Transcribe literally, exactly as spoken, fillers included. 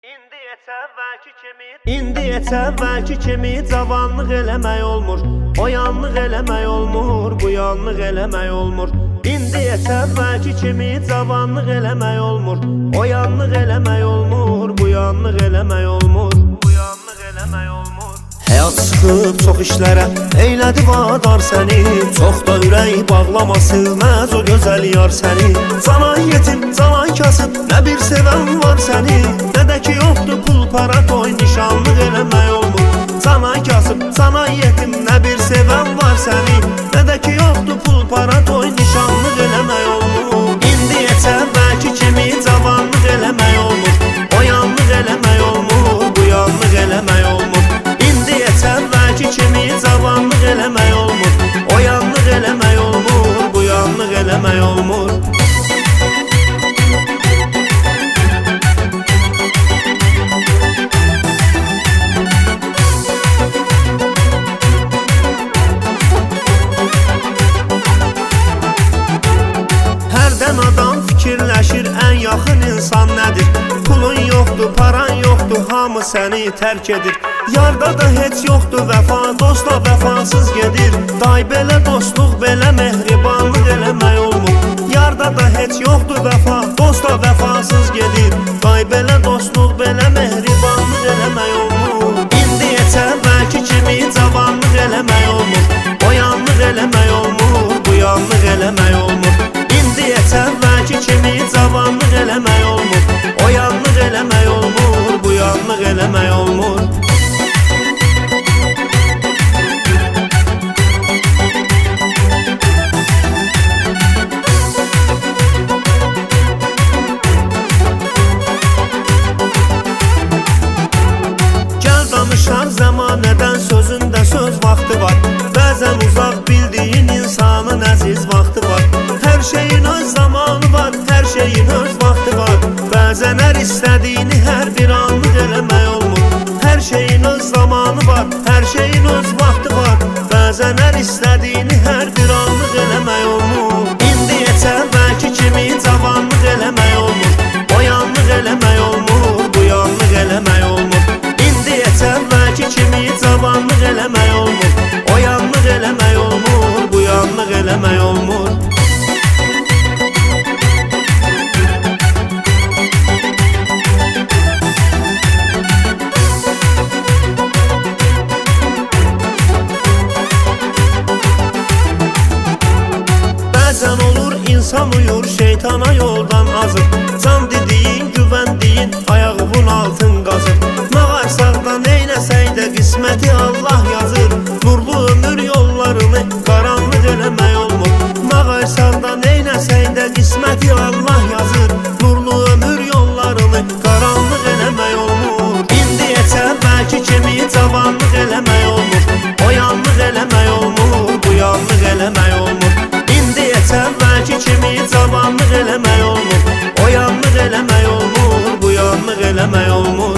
İndi əvvəlki kimi, indi əvvəlki kimi cavanlıq eləmək olmur. O yanlıq eləmək olmur, bu yanlıq eləmək olmur. İndi əvvəlki kimi cavanlıq eləmək olmur. O yanlıq eləmək olmur, bu yanlıq eləmək olmur. Bu yanlıq eləmək olmur. Həyat sıxıb çox işlərə eylədi vadar səni. Çox da ürək bağlama silməz o gözəl yar səni. Canan yetim, canan kasıb, nə bir sevən var səni. Nə də ki yoxdur pul para toy nişanlıq eləmək olmur. Canan kasıb, canan yetim, nə bir sevən var səni. Nə də ki yoxdur pul para toy nişanlıq eləmək olmur. İndi əvvəlki kimi cavanlıq eləmək olmur. O yanlıq eləmək olmur, bu yanlıq eləmək olmur. Əvvəlki kimi cavanlıq eləmək olmur. O yanlıq eləmək olmur, bu yanlıq eləmək olmur. Hərdən adam fikirləşir, ən yaxın insan nədir? Pulun yoxdur, paran yoxdur, hamı səni tərk edir. Yarda da heç yoxdur vəfa, dostla vəfasız gedir. Day belə dostluq, belə mehribanlıq eləmək olmur. Yarda da heç yoxdur vəfa, dostla vəfasız gedir. Day belə dostluq, belə mehribanlıq eləmək olmur. İndi əvvəlki kimi cavanlıq eləmək olmur. O yanlıq eləmək olmur, bu yanlıq eləmək olmur. İndi əvvəlki kimi cavanlıq eləmək olmur. O yanlıq eləmək olmur, bu yanlıq eləmək olmur. Danışar zəmanədən sözündə söz vaxtı var. Bəzən uzaq bildiyin insanın əziz vaxtı var. Hər şeyin öz zamanı var, hər şeyin öz vaxtı var. Bəzən hər istədiyini hər bir anlıq eləmək olmur. Hər şeyin öz zamanı var, hər şeyin öz vaxtı var. Bəzən hər istədiyini hər bir anlıq eləmək olmur. İndi əvvəlki kimi cavanlıq eləmək olmur. O yanlıq eləmək olmur, bu yanlıq eləmək olmur. Əvvəlki kimi cavanlıq eləmək olmur. O yanlıq eləmək olmur, bu yanlıq eləmək olmur. Bəzən olur insan uyur, şeytana yoldan azır. Can dediyin, güvəndiyin, ayağımın altın qazır. Nağarsaqda neynəsək də qisməti Allah yazır. Nurlu ömür yollarını qaranlıq eləmək olmur. Nağarsaqda neynəsək də qisməti Allah yazır. Nurlu ömür yollarını qaranlıq eləmək olmur. İndi əvvəlki kimi cavanlıq eləmək olmur. O yanlıq eləmək olmur, bu yanlıq eləmək olmur. İndi əvvəlki kimi cavanlıq eləmək olmur. O yanlıq eləmək olmur, bu yanlıq eləmək olmur.